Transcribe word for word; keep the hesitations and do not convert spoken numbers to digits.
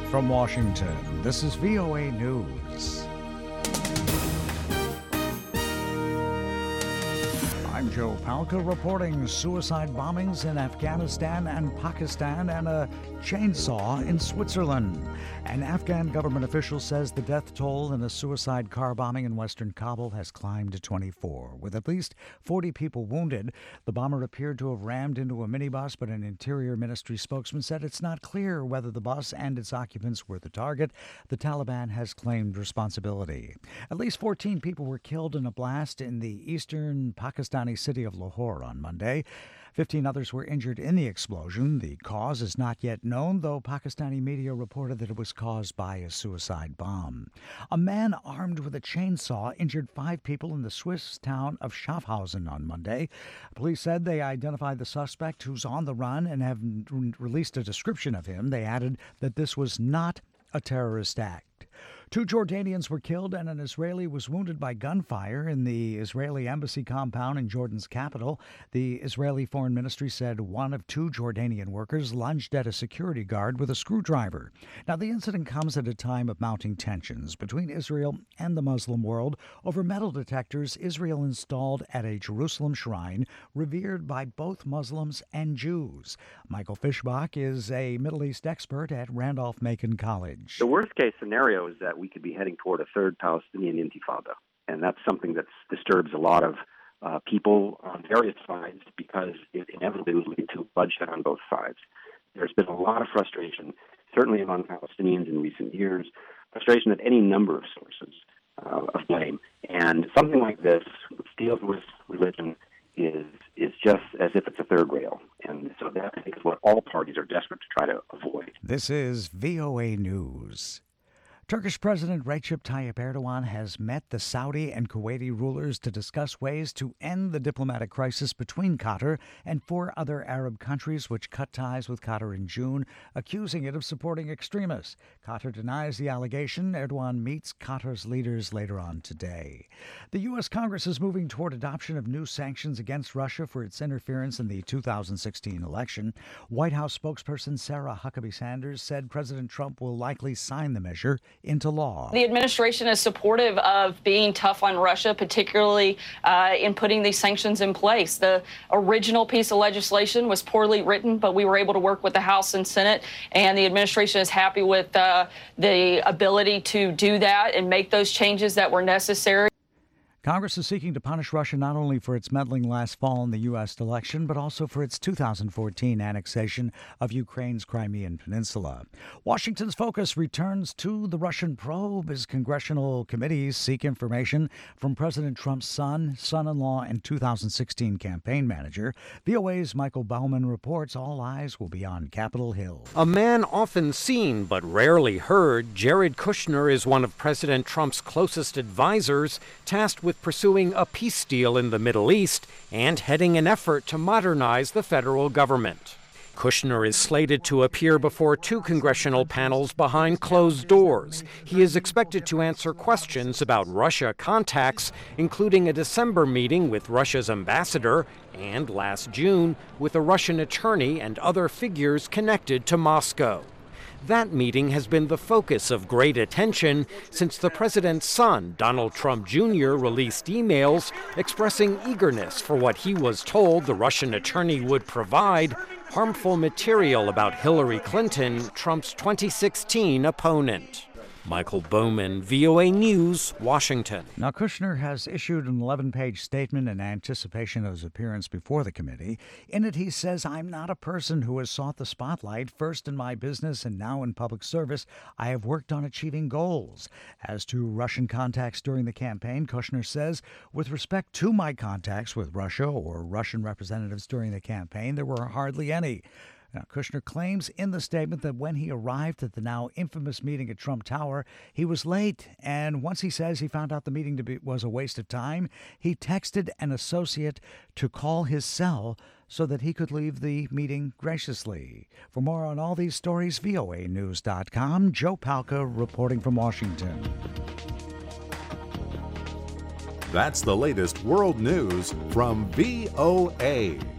from Washington, this is V O A News. I'm Joe Palca reporting suicide bombings in Afghanistan and Pakistan and a chainsaw in Switzerland. An Afghan government official says the death toll in a suicide car bombing in western Kabul has climbed to twenty-four, with at least forty people wounded. The bomber appeared to have rammed into a minibus, but an Interior Ministry spokesman said it's not clear whether the bus and its occupants were the target. The Taliban has claimed responsibility. At least fourteen people were killed in a blast in the eastern Pakistani city of Lahore on Monday. Fifteen others were injured in the explosion. The cause is not yet known, though Pakistani media reported that it was caused by a suicide bomb. A man armed with a chainsaw injured five people in the Swiss town of Schaffhausen on Monday. Police said they identified the suspect, who's on the run, and have released a description of him. They added that this was not a terrorist act. Two Jordanians were killed and an Israeli was wounded by gunfire in the Israeli embassy compound in Jordan's capital. The Israeli Foreign Ministry said one of two Jordanian workers lunged at a security guard with a screwdriver. Now, the incident comes at a time of mounting tensions between Israel and the Muslim world over metal detectors Israel installed at a Jerusalem shrine revered by both Muslims and Jews. Michael Fischbach is a Middle East expert at Randolph-Macon College. The worst-case scenario is that we could be heading toward a third Palestinian intifada. And that's something that disturbs a lot of uh, people on various sides because it inevitably will lead to bloodshed on both sides. There's been a lot of frustration, certainly among Palestinians in recent years, frustration at any number of sources uh, of blame. And something like this, which deals with religion, is is just as if it's a third rail. And so that, I think, is what all parties are desperate to try to avoid. This is V O A News. Turkish President Recep Tayyip Erdogan has met the Saudi and Kuwaiti rulers to discuss ways to end the diplomatic crisis between Qatar and four other Arab countries which cut ties with Qatar in June, accusing it of supporting extremists. Qatar denies the allegation. Erdogan meets Qatar's leaders later on today. The U S. Congress is moving toward adoption of new sanctions against Russia for its interference in the two thousand sixteen election. White House spokesperson Sarah Huckabee Sanders said President Trump will likely sign the measure into law. The administration is supportive of being tough on Russia, particularly uh, in putting these sanctions in place. The original piece of legislation was poorly written, but we were able to work with the House and Senate, and the administration is happy with uh, the ability to do that and make those changes that were necessary. Congress is seeking to punish Russia not only for its meddling last fall in the U S election, but also for its two thousand fourteen annexation of Ukraine's Crimean Peninsula. Washington's focus returns to the Russian probe as congressional committees seek information from President Trump's son, son-in-law, and two thousand sixteen campaign manager. V O A's Michael Bauman reports all eyes will be on Capitol Hill. A man often seen but rarely heard, Jared Kushner is one of President Trump's closest advisors, tasked with pursuing a peace deal in the Middle East and heading an effort to modernize the federal government. Kushner is slated to appear before two congressional panels behind closed doors. He is expected to answer questions about Russia contacts, including a December meeting with Russia's ambassador and last June with a Russian attorney and other figures connected to Moscow. That meeting has been the focus of great attention since the president's son, Donald Trump Junior, released emails expressing eagerness for what he was told the Russian attorney would provide: harmful material about Hillary Clinton, Trump's twenty sixteen opponent. Michael Bowman, V O A News, Washington. Now, Kushner has issued an eleven-page statement in anticipation of his appearance before the committee. In it, he says, "I'm not a person who has sought the spotlight. First in my business and now in public service, I have worked on achieving goals." As to Russian contacts during the campaign, Kushner says, "With respect to my contacts with Russia or Russian representatives during the campaign, there were hardly any." Now, Kushner claims in the statement that when he arrived at the now infamous meeting at Trump Tower, he was late. And once he says he found out the meeting to be, was a waste of time, he texted an associate to call his cell so that he could leave the meeting graciously. For more on all these stories, V O A news dot com. Joe Palca reporting from Washington. That's the latest world news from V O A.